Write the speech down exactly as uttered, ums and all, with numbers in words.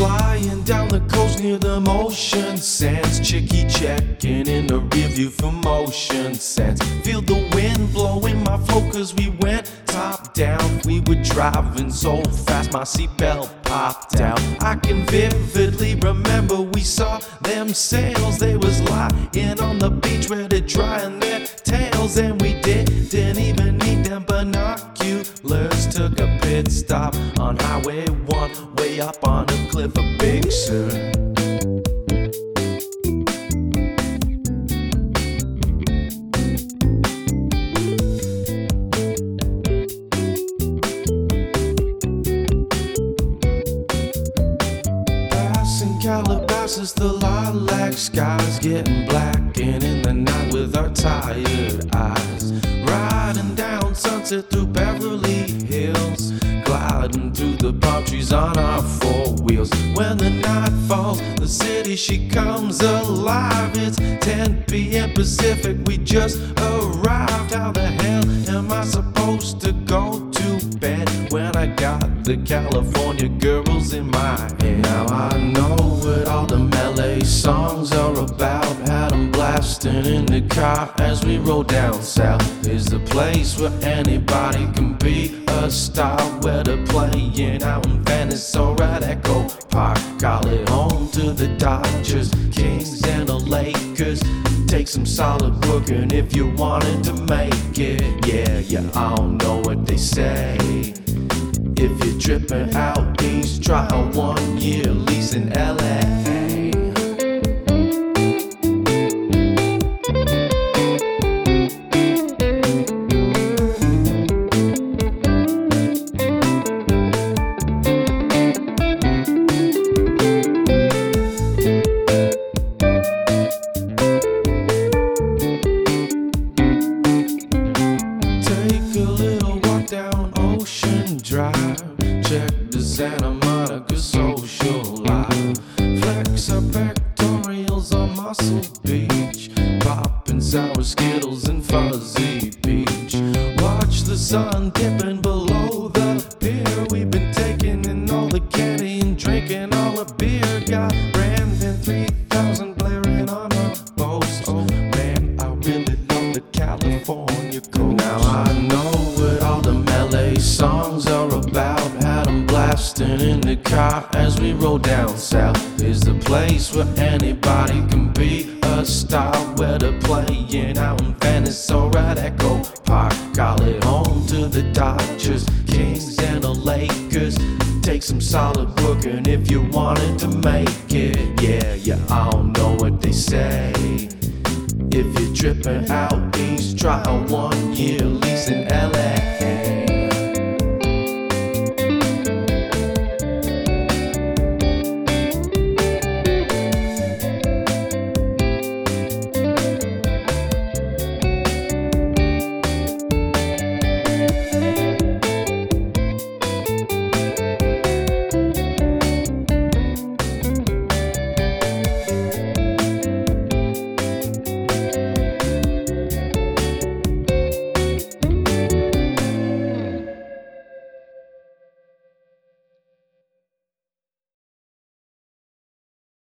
Flying down the coast near the motion sands, Chicky checking in the rearview for motion sense. Feel the wind blowing my flow cause we went top down. We were driving so fast my seatbelt popped out. I can vividly remember we saw them sails. They was lying on the beach ready drying their tails, and we didn't even need them binoculars. Took a pit stop on Highway one, way up on a cliff of Big Sur. Passing Calabasas, the lilac skies getting black, and in the night with our tired eyes, riding down Sunset through Beverly Hills, gliding through the palm trees on our four wheels. When the night falls, the city she comes alive. It's ten p m Pacific, we just arrived. How the hell am I supposed to go to bed when I got the California girls in my head? Now I know what all them L A songs are about. Had them blasting in the car as we rode down south. Is the place where anybody can be a star, where they're playing out in Venice or at Echo Park. Call it home to the Dodgers, Kings and the Lakers. Take some solid working if you wanted to make it. Yeah, yeah, I don't know what they say. If you're tripping out east, try a one-year lease in L A. Drive, check the Santa Monica social life. Flex our pectorials on Muscle Beach, popping sour Skittles and fuzzy peach. Watch the sun dipping below the pier. We've been taking in all the candy and drinking all the beer. Got Brandon three thousand blaring on our post. Oh man, I really love the California coast. Now I know what all them L A songs are about. Had them blasting in the car as we rode down south. Is the place where anybody can be a star, where they're playing out in Venice or at Echo Park. Call it home to the Dodgers, Kings and the Lakers. Take some solid working if you wanted to make it. Yeah, yeah, I don't know what they say. If you're tripping out east, try a one-year lease in